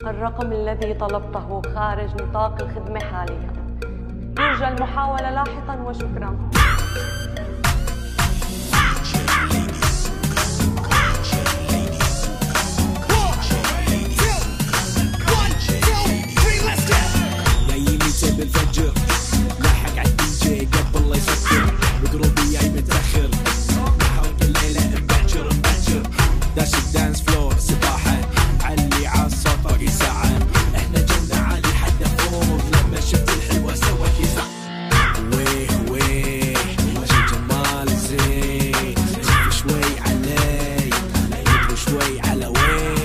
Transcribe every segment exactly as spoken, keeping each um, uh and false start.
الرقم الذي طلبته خارج نطاق الخدمة حاليا. يرجى المحاولة لاحقا وشكرا. بالفجر لاحق على الدي جي قبل لا يسكر، بقروبي جاي متاخر، نحرق الليله مبكر مبكر، داش الدانس فلور سباحه، علي عالصوت باقي ساعه، احنا جونا عالي حد فوق، لما شفت الحلوه سوى كذا ويه ويه وش الجمال زين، خف شوي علي يبرو شوي على وين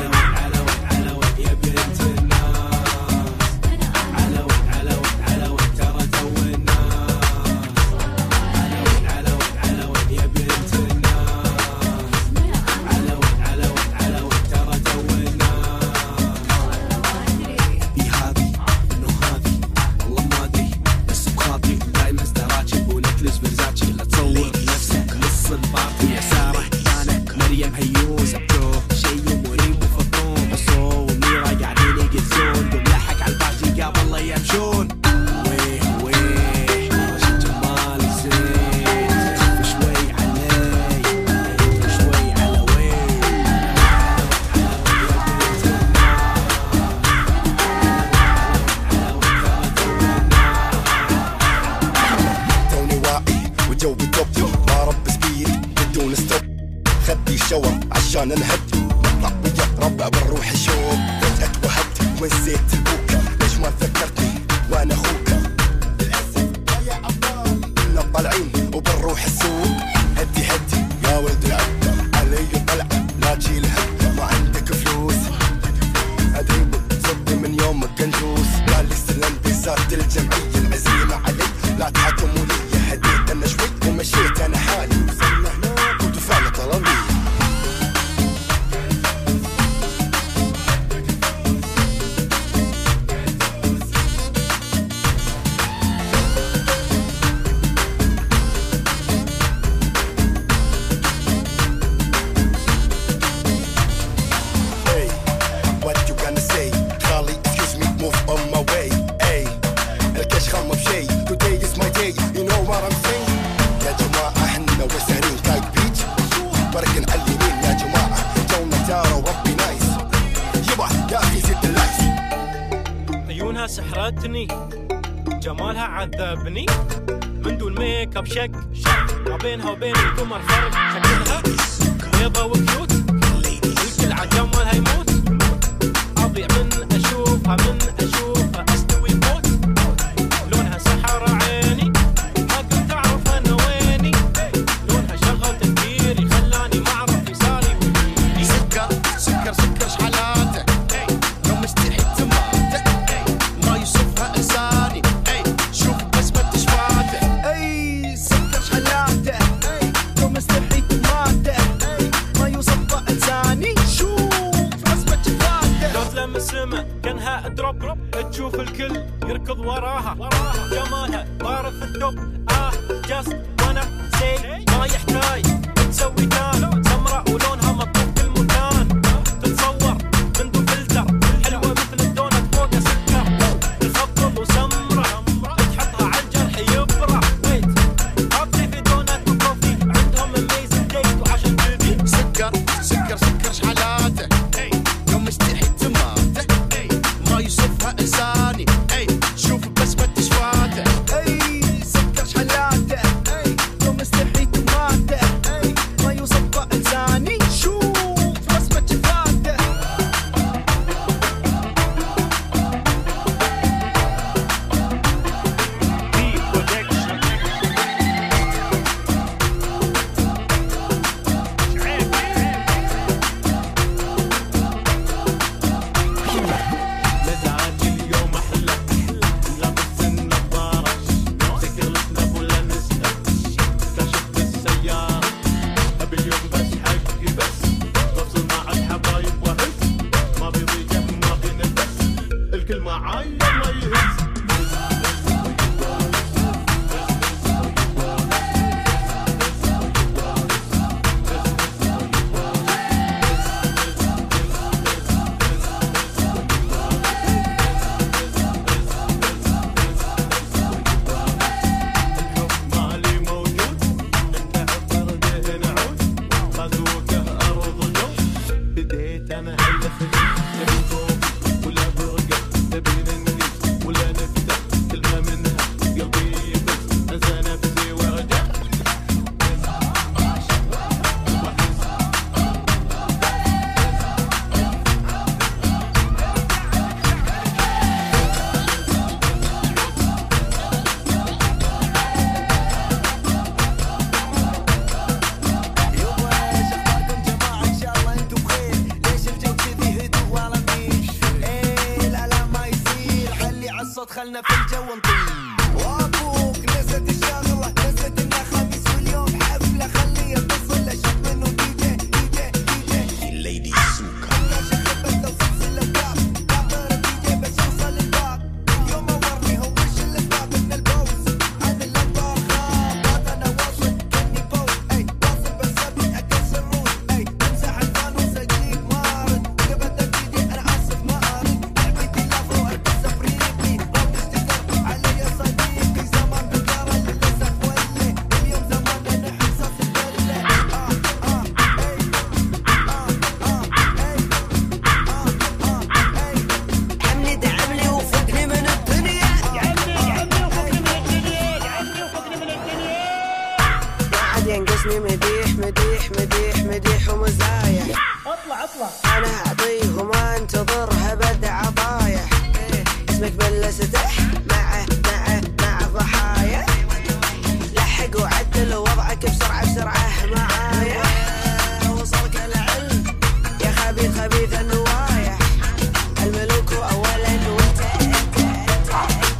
عشان نهدي نطلع ويا ربع بنروح الشوق، فجأة وهدي ونسيت ابوك، ليش ما فكرتني وانا اخوك؟ للاسف يا ابطال كنا طالعين وبنروح السوق، هدي هدي يا ولد العب علي طلعه لا تشيل هم، ما عندك فلوس ادريب صدي من يومك كنجوس، قال لي سلمتي صارت الجمعيه العزيمه علي لا تحكموا لي، هديت انا شوي ومشيت انا حالي، وصلنا هناك ودفعنا طلبيه. عيونها سحرتني جمالها عذبني، من دون ميك اب شك شك، ما بينها وبين القمر فرق، شكلها بيضة وكيوت الكل عجمالها يموت، اضيع من اشوفها من اشوفها استوي موت، لونها سحر عيني ما كنت اعرف انا ويني، لونها شغل تفكيري خلاني ما اعرف يساري ويميني، سكر سكر سكر شحالاته لو مستحي تماته ما يوصفها انساني، شوف بسمة شفاته، اي سكر شحالاته لو مستحي تماته ما يوصفها انساني، شوف بسمة شفاته، لو تلمس السما كانها دروب، تشوف الكل يركض وراها، جمالها طار في التوب، اه جاست وانا سي ما يحتاج تسوي تان، سمراء ولونها مطلوب كل مكان، تتصور من دون فلتر، حلوه مثل الدونت فوق سكر، تخضب وسمرة تحطها على الجرح يبرى، ويت ابدي في دونت وكوفي عندهم اميزنج تيست، وعشان كذي سكر سكر سكر شحالاته لو مستحي تماته ما يوصفها انساني، شوف بسمة شفاته، اي سكر شحالاته لو مستحي تماته ما يوصفها انساني، شوف بسمة شفاته. مزاجي اليوم احلى لابس النظارة، ذكر الاسناب ولا نسأل، كشفت السيارة ابي اليوم بس حقي بس، بفصل مع الحبايب واهز، ما بيضيق ما بينفس، الكل معاي الله يهز. دخلنا في الجو نطير. وابوك نسيت الشغله، نسيت انه خميس واليوم حفله، خليه يتصل اشوف منه دي جي دي جي دي جي ليدي سوكا. انا شغبت لو سلسله وكاب كابر دي جي بس يوصل الباب. اليوم اورني هو وش الاسباب من البوز عن الانبار خاب. انا واصل كني بوز اي واصل بس ابي اكسر روز اي امسح الفانوس اجيك مارد. قبل دي جي انا اسف ما ارد لعبتي لافو البس افريقي راب استكر علي صديقي. زمان بالدار للاسف ولي اليوم زمان انا حساس الدله. اه اه اي اه اه اي اه اه اي عمي دعملي وفكني من الدنيا. عمي عمي وفكني من الدنيا، عمي وفكني من الدنيا. ما عاد ينقصني مديح مديح مديح مديح ومزايا. اطلع اطلع انا اعطيه وما انتظرها بد عطايا. اسمك بلستح معه معه مع ضحايا. لحق وعدل وضعك بسرعه بسرعه معايا. وصلك العلم يا خبيث خبيث النوايا. الملوك اولا وانت انت انت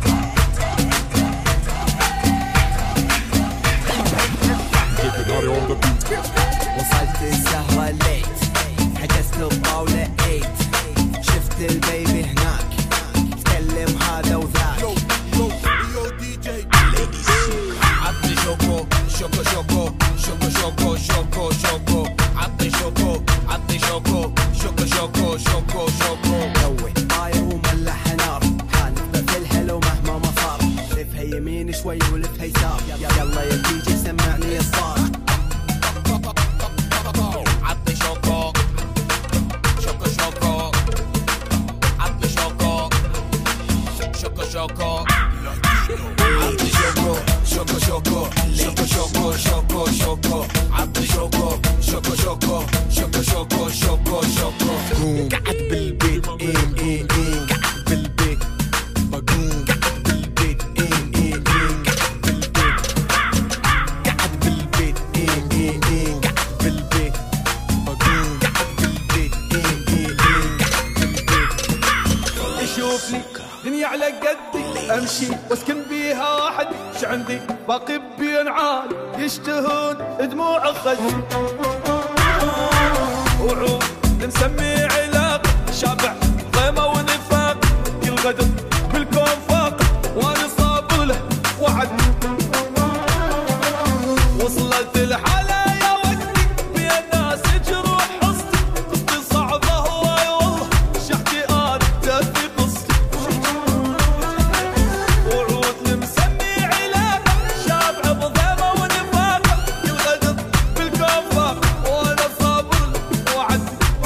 وصلت السهرة ليت، حجزت الطاولة ايت، شفت البيبي هناك تكلم هذا وذاك. يو يو يو دي جي عطني شوكو شوكو شوكو شوكو شوكو شوكو شوكو عطني شوكو عطني شوكو شوكو شوكو شوكو شوكو. دوي طاير وملح نار، حالف في الهلو مهما ما صار. لفها يمين شوي ولفها يسار، يلا يا دي جي سمعني الصار. عطني شوكو شوكو شوكو عطني شوكو شوكو شوكو عطني شوكو شوكو شوكو شوكو شوكو شوكو شوكو عطني شوكو شوكو شوكو شوكو شوكو شوكو شوكو. قعد بالبيت اين اين اين قعد بالبيت بقوم قعد بالبيت اين اين اين قعد بالبيت قعد بالبيت اين اين اين قعد بالبيت بقوم قعد بالبيت اين اين اين قعد بالبيت. يشوفني دنيا على قدي، امشي واسكن بيها واحد ش عندي باقي بينعال يشتهون دموع خدي. وعود نسمي علاق شابع ضيمه ونفاق، كل غدر بالكون فاق وانا صابر له وعد. وصلت الحالة يا وقتي بين ناس جروح حصتي، قصتي صعبة هواي والله شحتي انا في قصتي. وعود المسمي علاقة شابعة بضيمة ونفاقة، كل غدر بالكون فاق وانا صابر له وعد.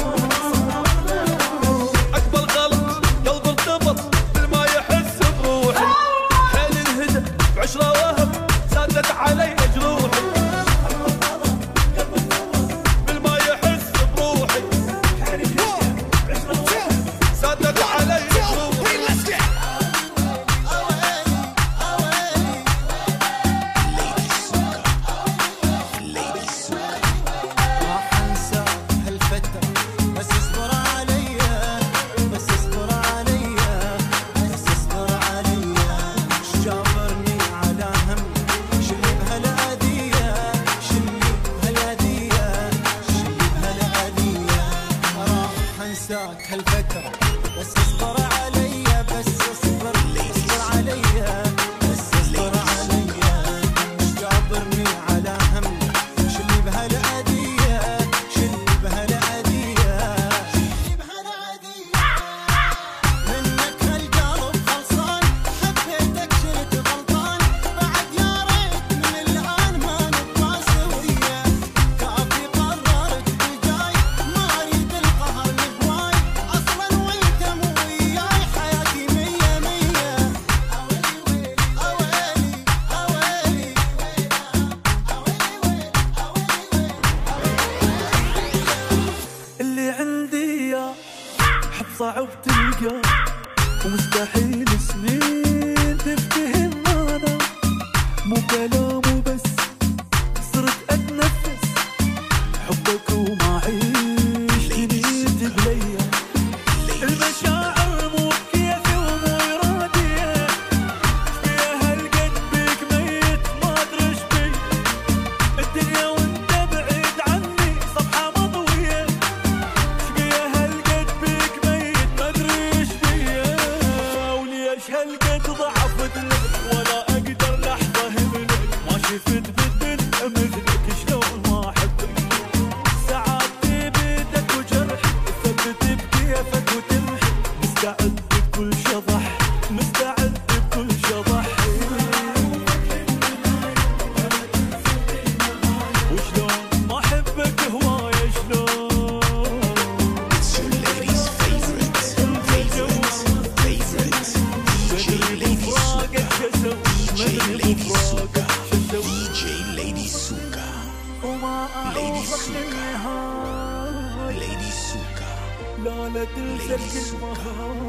اكبر غلط قلب ارتبط بالما يحس بروحي، حيل انهدى بعشرة وهم زادت علي جروحي. بالما يحس بروحي زادت علي جروحي. راح انسى هالفترة بس اصبر عليا، بس اصبر عليا، بس اصبر عليا. جابرني على همي شلي بهالأذية، شلي بهالأذية، شلي بهالأذية. راح انساك هالفترة بس اصبر عليا، بس اصبر اصبر عليا، بس اصبر عليا. جابرني على همي شلي بهالأذية، شلي بهالأذية، شلي بهالأذية. منك هالقلب خلصان، حبيتك شلت غلطان، بعد يا ريت من الآن ما نبقى سوية. كافي قررت بالجاي، ما أريد القهر لهواي، أصلاً وأنت مو وياي حياتي مية مية. أويلي ويلي أويلي أويلي أويلي اللي عندي يا حب صعب تلقى، ومستحيل سنين تفتهم انا، مو كلام وبس صرت اتنفس حبك وما عيش تنيت بليا. المشاعر مو بكيفي ومو ارادية، هالقد ضعفت لك ولا اقدر لحظه هملك، ما شفت بالدنيا مثلك شلون ما احبك. سعادتي بيدك وجرحي ثبت بكيفك وتمحي، مستعد بكل شطح مستعد بكل شطح. وشلون ما احبك هوايه شلون. لا لا تنسى الكلمة